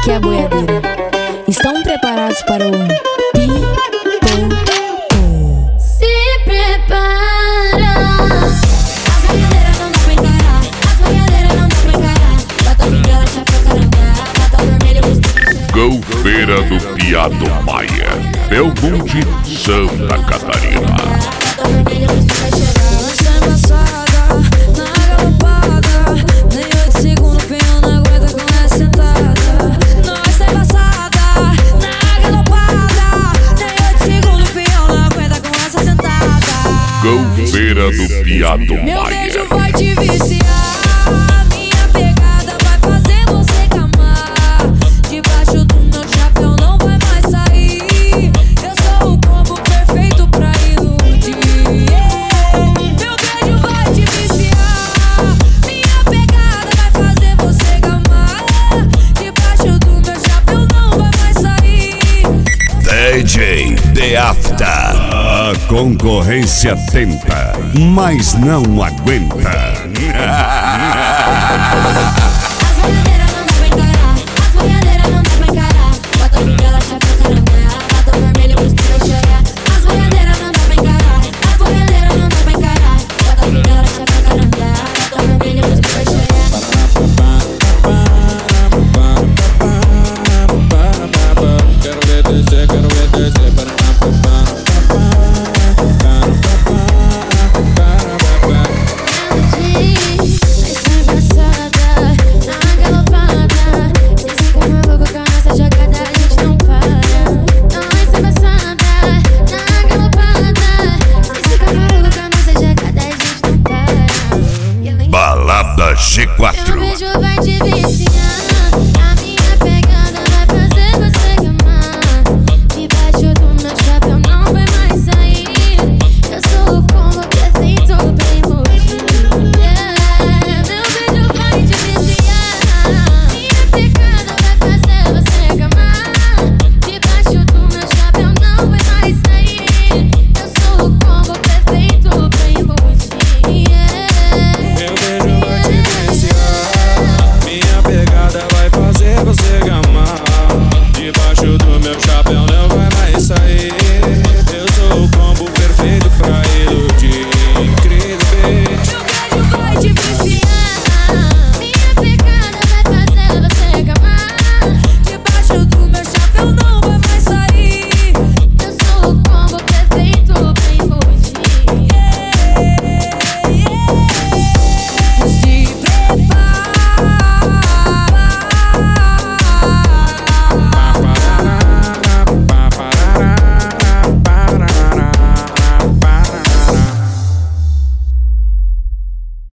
aqui é a boiadeira. Estão preparados para o pipoco? Se prepara. As boiadeiras não dá pra encarar. As boiadeiras não dá pra encarar. Bota bengala, chapéu, carangá. Bota vermelho, Golfeira do Piado Maia, Belmonte, Santa Catarina. bota vermelho, vai chegar. Lança embaçada, na galopada. Nem 8 segundos, penhão não aguenta com essa sentada. Nós tá embaçada, na galopada. Nem 8 segundos, penhão não aguenta com essa sentada. Golfeira do Piado Meu Maia. beijo vai te viciar. Minha pegada vai fazer você camar. Debaixo do meu chapéu não vai mais sair. Eu sou o combo perfeito pra iludir. Meu beijo vai te viciar. Minha pegada vai fazer você gamar. Debaixo do meu chapéu não vai mais sair. DJ The After. A concorrência tenta, mas não aguenta. As boiadeiras não dá pra encarar. As boiadeiras não dá pra encarar. Bota bengala, chapéu, carangá. Bota vermelho, vai chorar. As boiadeiras não dá pra encarar. As boiadeiras não dá pra encarar. Bota bengala, chapéu, carangá. Bota vermelho, vai chorar. Quero ver descer, quero ver descer. Balada G4. Meu beijo vai te viciar.